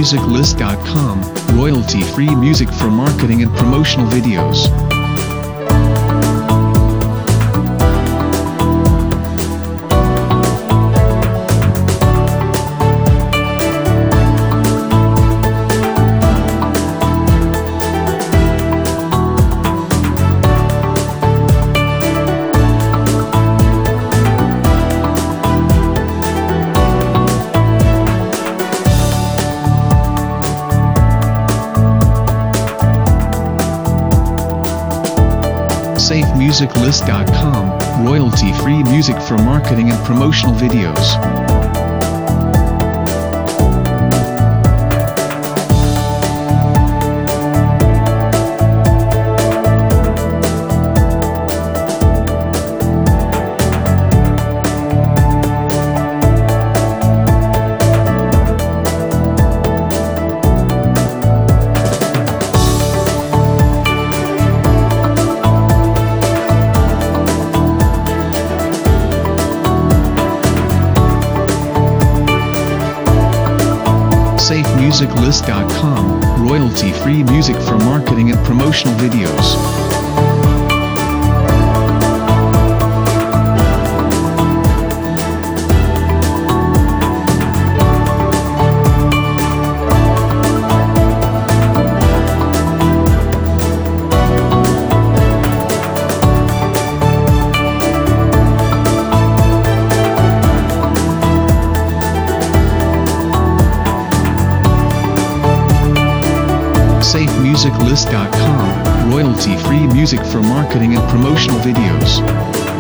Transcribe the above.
SafeMusicList.com, royalty-free music for marketing and promotional videos. SafeMusicList.com, royalty-free music for marketing and promotional videos. SafeMusicList.com, royalty-free music for marketing and promotional videos. SafeMusicList.com, royalty-free music for marketing and promotional videos.